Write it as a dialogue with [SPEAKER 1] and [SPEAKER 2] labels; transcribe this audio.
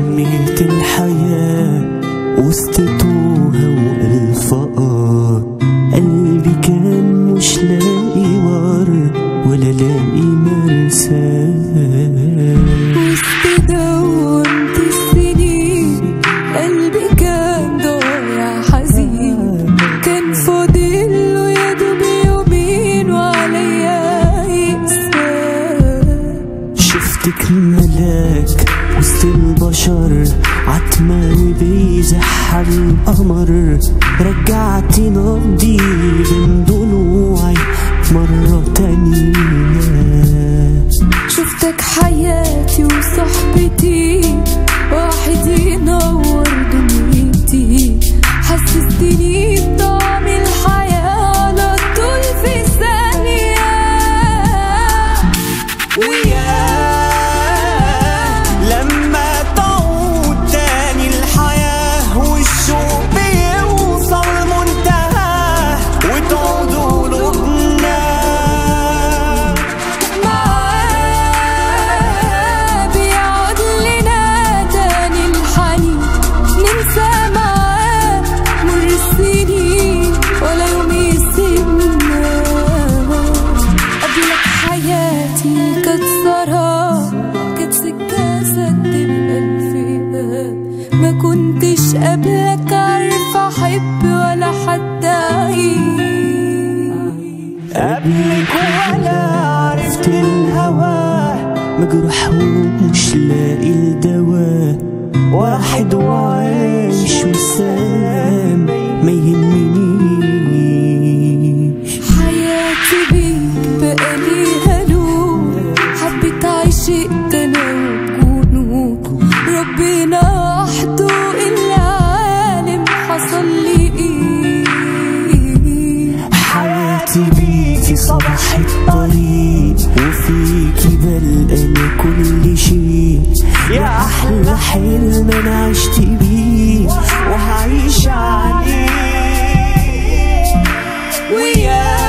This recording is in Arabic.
[SPEAKER 1] شميت الحياة وسط توها والفقر، قلبي كان مش لاقي ورد ولا لاقي مرساه.
[SPEAKER 2] وسط دوامة السنين قلبي كان ضايع حزين، كان فاضله يا دوب يومين وعليا يقساه.
[SPEAKER 1] شفتك ملاك وسط البشر، عتمة بيزح القمر، رجعت نبضي بين ضلوعي مرة تانية.
[SPEAKER 2] شفتك حياتي وصحبتي، واحد ينور دنيتي، حسستني بطعم الحياة على طول في ثانية.
[SPEAKER 1] لما تعود تاني الحياة والشوق بيوصل منتهى وتعود قلوبنا
[SPEAKER 2] معاه، بيعود لنا تاني الحنين، ننسى معاه مر السنين ولا يوم يسيبنا. قبلك حياتي كانت سهرة، كانت سكة سد بألف باب، ما كنتش قبلك عارفة أحب ولا حتى أعيش.
[SPEAKER 1] قبلك ولا عرفت الهوى، مجروح ومش لاقي الدواء، واحد وعايش والسلام ما يهمنيش.
[SPEAKER 2] حياتي بيك بقى ليها نور، حبيت عشقت أنا وجنود، ربنا وحده اللي عالم حصل لي إيه.
[SPEAKER 1] حياتي بيكي صباح الطريق، وفيكي بلقى كل شيء، يا أحلى حلم أنا عشت بيه وهعيش عليه.